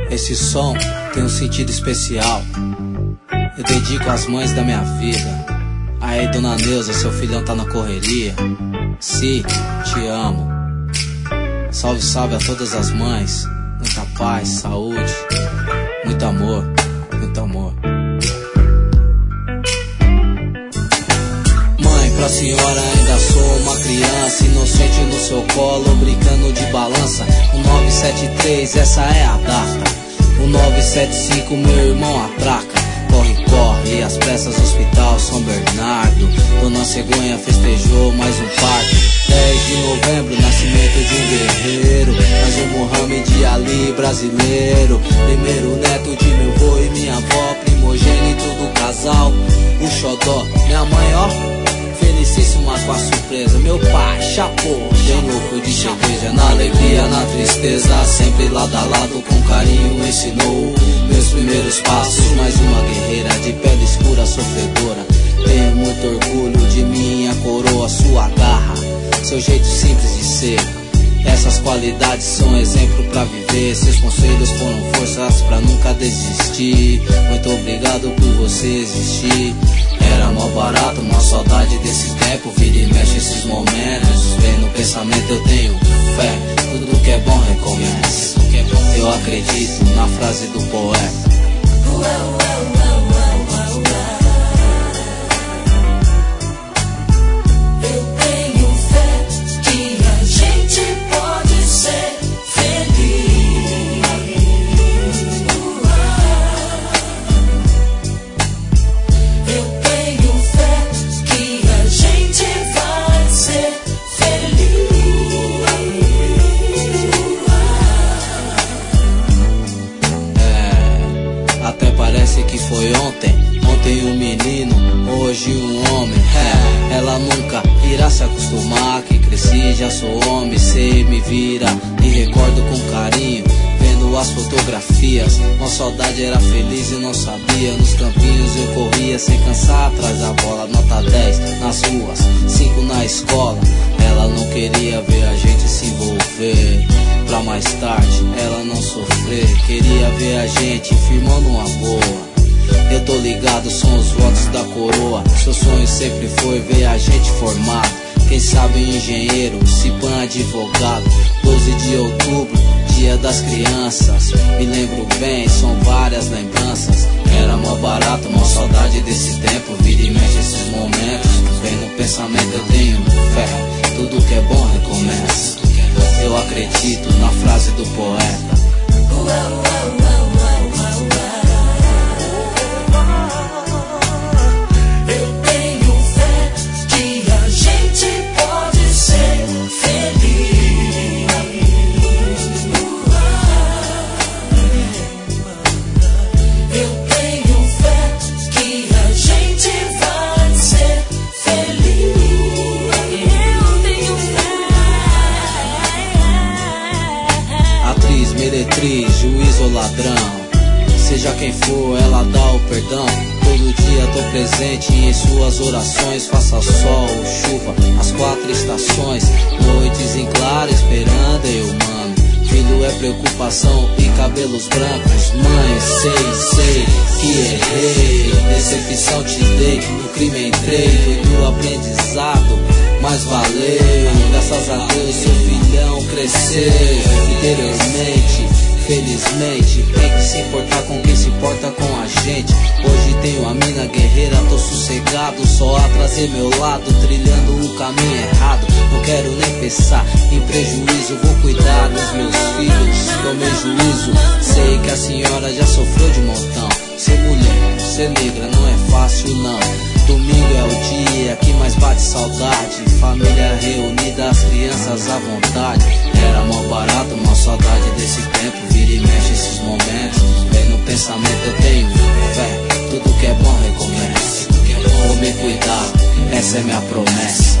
Esse som tem um sentido especial. Eu dedico às mães da minha vida. Aí, dona Neuza, seu filhão tá na correria. Si, te amo. Salve, salve a todas as mães. Muita paz, saúde, muito amor, muito amor. Mãe, pra senhora ainda sou uma criança, inocente no seu colo, brincando de balança. O 973, essa é a data. O 975, meu irmão atraca. Corre, corre, às pressas, hospital São Bernardo. Dona Cegonha festejou mais um parto. 10 de novembro, nascimento de um guerreiro. Mais um Mohamed Ali brasileiro. Primeiro neto de meu vô e minha avó, primogênito do casal, o xodó. Minha mãe, ó, felicíssima com a surpresa. Meu pai, chapô, bem louco de cerveja. Na alegria, na tristeza, sempre lado a lado, com carinho ensinou meus primeiros passos. Mais uma guerreira de pele escura, sofredora. Tenho muito orgulho de minha coroa, sua garra, seu jeito simples de ser. Essas qualidades são exemplo pra viver. Seus conselhos foram forças pra nunca desistir. Muito obrigado por você existir. Era mó barato, mó saudade desse tempo. Vira e mexe esses momentos. Vem no pensamento, eu tenho fé. Tudo que é bom recomeça. Eu acredito na frase do poeta. Foi ontem um menino, hoje um homem. Ela nunca irá se acostumar que cresci, já sou homem. Cê me vira e recordo com carinho, vendo as fotografias. Uma saudade, era feliz e não sabia. Nos campinhos eu corria sem cansar atrás da bola. Nota 10 nas ruas, 5 na escola. Ela não queria ver a gente se envolver, pra mais tarde ela não sofrer. Queria ver a gente firmando uma boa. Eu tô ligado, são os votos da coroa. Seu sonho sempre foi ver a gente formado. Quem sabe engenheiro, se pã advogado. 12 de outubro, dia das crianças. Me lembro bem, são várias lembranças. Era mó barato, mó saudade desse tempo. Vira e mexe esses momentos. Vem no pensamento, eu tenho fé. Tudo que é bom recomeça. Eu acredito na frase do poeta. Meretriz, juiz ou ladrão, seja quem for, ela dá o perdão. Todo dia tô presente em suas orações. Faça sol, chuva, as 4 estações. Noites em claro esperando eu, mano. Filho é preocupação e cabelos brancos. Mãe, sei que errei. Decepção te dei, no crime entrei. Foi do aprendizado, mas valeu. Graças a Deus seu filhão cresceu. Interiormente, felizmente, tem que se importar com quem se importa com a gente. Hoje tenho a mina guerreira, tô sossegado. Só a trazer meu lado, trilhando o caminho errado. Não quero nem pensar em prejuízo. Vou cuidar dos meus filhos, tomei juízo. Sei que a senhora já sofreu de montão. Ser mulher, ser negra não é fácil não. Domingo é o dia que mais bate saudade. Família reunida, as crianças à vontade. Era mó barato, mó saudade desse tempo. Vira e mexe esses momentos. Vem no pensamento, eu tenho fé. Tudo que é bom recomeça. Vou me cuidar, essa é minha promessa.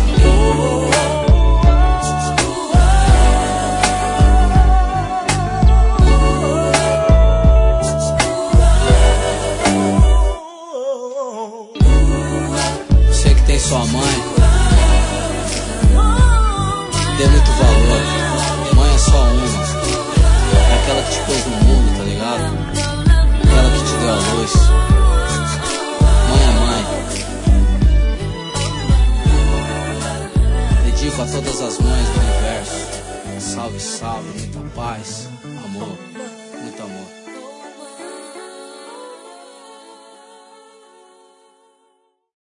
Tem sua mãe, dê muito valor. Mãe é só uma, é aquela que te pôs no mundo, tá ligado? pediu pra todas as mães do universo. Salve, salve, muita paz, amor.